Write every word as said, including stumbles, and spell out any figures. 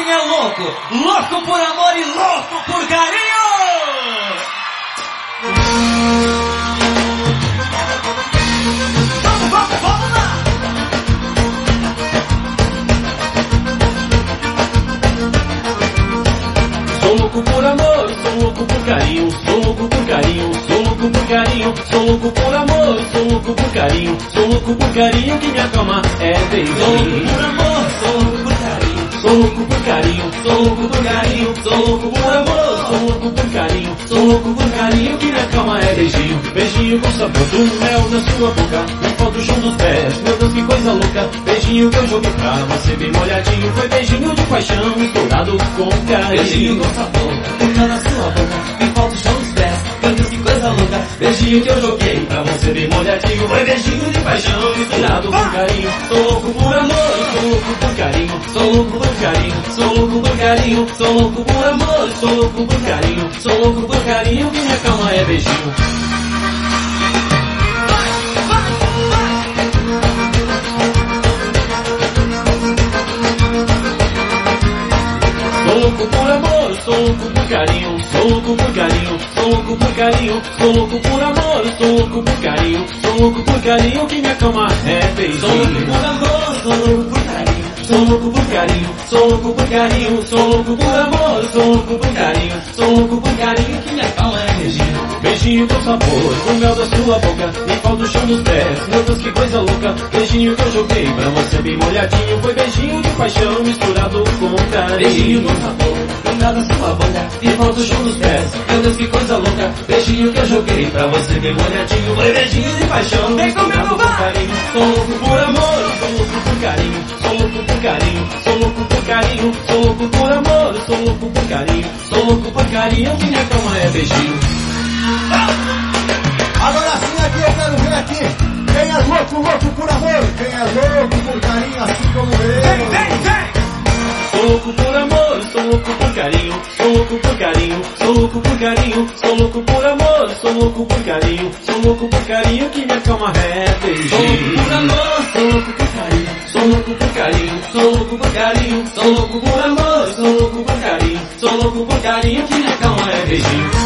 é louco, louco por amor e louco por carinho. Vamos, vamos, vamos lá. Sou louco por amor, sou louco por carinho, sou louco por carinho, sou louco por carinho, sou louco por amor, sou louco por carinho, sou louco por carinho que me acalma é beijinho. Sou louco por amor, sou louco por carinho, sou louco por carinho, sou louco por carinho, sou louco por amor, sou louco por carinho, sou louco por carinho que me acalma é beijinho. Beijinho com sabor do mel na sua boca, me falta o chão dos pés, meu Deus que coisa louca. Beijinho que eu joguei pra você bem molhadinho, foi beijinho de paixão misturado com carinho. beijinho com sabor, toca na sua boca, me falta o chão dos pés, meu Deus que coisa louca. Beijinho que eu joguei pra você bem molhadinho, foi beijinho de paixão misturado com carinho. Sou louco por amor, sou louco por carinho, sou louco por carinho, sou louco por carinho, sou louco por amor, sou louco por carinho, sou louco por carinho que me acalma é beijinho. Sou louco por amor, sou louco por carinho, sou louco por carinho, sou louco por carinho, sou louco por amor, sou louco por carinho, sou louco por carinho que me acalma é beijinho. Sou louco por amor, sou louco por carinho, sou louco por carinho, sou louco por carinho, sou louco por amor, sou louco por carinho, sou louco por carinho que me acalma é beijinho. Beijinho com sabor, com mel da sua boca, me falta o chão dos pés, meu Deus que coisa louca. Beijinho que eu joguei pra você bem molhadinho, foi beijinho de paixão misturado com carinho. beijinho com sabor, toca na sua boca, me falta o chão dos pés, meu Deus que coisa louca. Beijinho que eu joguei pra você bem molhadinho, foi beijinho de paixão misturado com carinho. Sou louco por amor, sou louco por carinho, sou louco por carinho, sou louco por carinho, sou louco por amor, sou louco por carinho, sou louco por carinho que me acalma é beijinho. Agora sim aqui eu quero ver aqui quem é louco, louco por amor, quem é louco por carinho, assim como eu. Vem, vem, vem. Sou louco por amor, sou louco por carinho, sou louco por carinho, sou louco por carinho, sou louco por amor, sou louco por carinho, sou louco por carinho que me acalma é beijinho. Sou louco por amor, sou louco por carinho, sou louco por carinho, sou louco por carinho, sou louco por amor, sou louco por carinho, sou louco por carinho que me acalma é beijinho.